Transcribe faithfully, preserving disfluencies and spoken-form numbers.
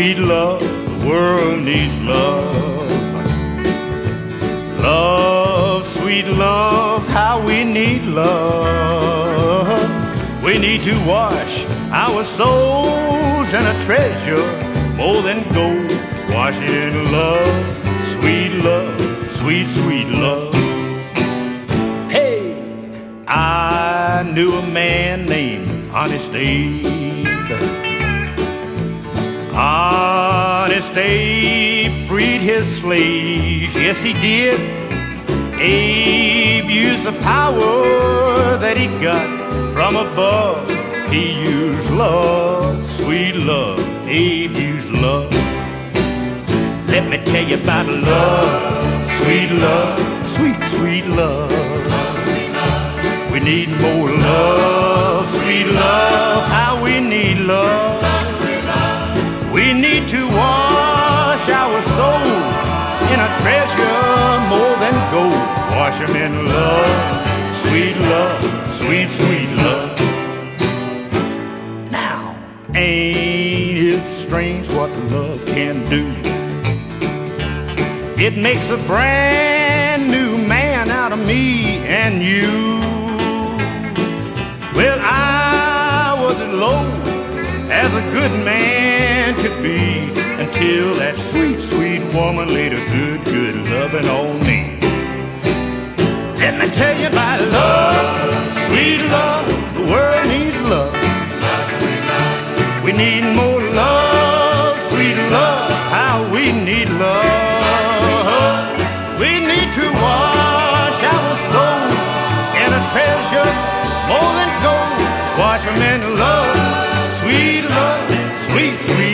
sweet love, the world needs love. Love, sweet love, how we need love. We need to wash our souls in a treasure more than gold. Wash it in love, sweet love, sweet, sweet love. Hey, I knew a man named Honest Abe. Honest Abe freed his slaves, yes he did. Abe used the power that he got from above. He used love, sweet love. Abe used love. Let me tell you about love, sweet love, sweet, sweet love. We need more love, sweet love, how we need love. We need to wash our souls in a treasure more than gold. Wash them in love, sweet love, sweet, sweet love. Now, ain't it strange what love can do? It makes a brand new man out of me and you. Well, I was as low as a good man could be until that sweet, sweet woman laid a good, good loving on me. Let me tell you about love, sweet love, the world needs love. We need more love, sweet love, how we need love. We need to wash our soul in a treasure more than gold. Wash them in love, sweet love, sweet, sweet